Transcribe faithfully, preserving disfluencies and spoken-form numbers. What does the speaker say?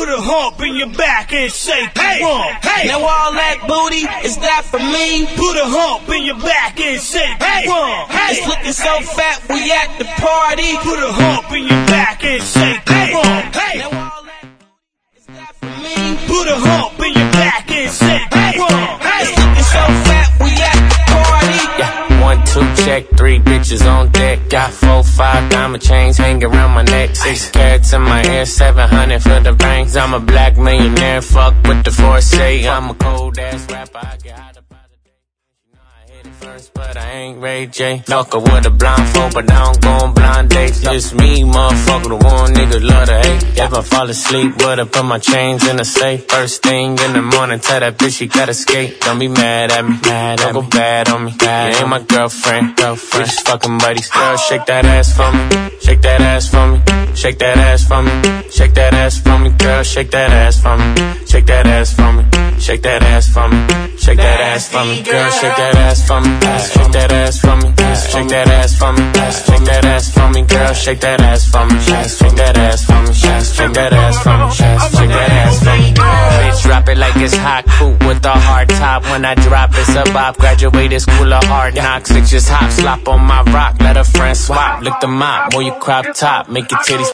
Put a hump in your back and say, hey, hey. Now all that booty, is that for me? Put a hump in your back and say, hey, hey. It's looking so fat, we at the party. Put a hump in your back and say, hey, hey. Now all that booty, is that for me? Put a hump in your back and say, hey, hey. It's looking so fat, we at the party. Yeah, one, two, check, three bitches on deck. Got four, five diamond chains hanging around my neck. Six carats in my ear, seven hundred for the bangs. I'm a black millionaire, fuck with the foresight. I'm a cold ass rapper, I get hot up out of day. You know I hit it first, but I ain't Ray J. Knuckle with a blindfold, but I don't go on blind dates. Just me, motherfucker, the one nigga love to hate. If I fall asleep, would I put my chains in the safe? First thing in the morning, tell that bitch she gotta skate. Don't be mad at me, mad don't go bad on me. You ain't my girlfriend, girlfriend. We just fucking buddies. Girl, shake that ass for me, shake that ass for me, shake that ass for me, shake that ass for me. Girl, shake that ass for me, shake that ass for me, shake that ass for me, shake that ass for me. Girl, shake that ass for me, shake that ass for me, shake that ass for me, shake that ass for me. Girl, shake that ass for me, shake that ass for me, shake that ass for me, shake that ass for me. Bitch, drop it like it's hot, cool with a hard top. When I drop, it's a bop. Graduated school of hard knocks. Six just hop, slop on my rock. Let a friend swap, lick the mop, move your crop top, make your titties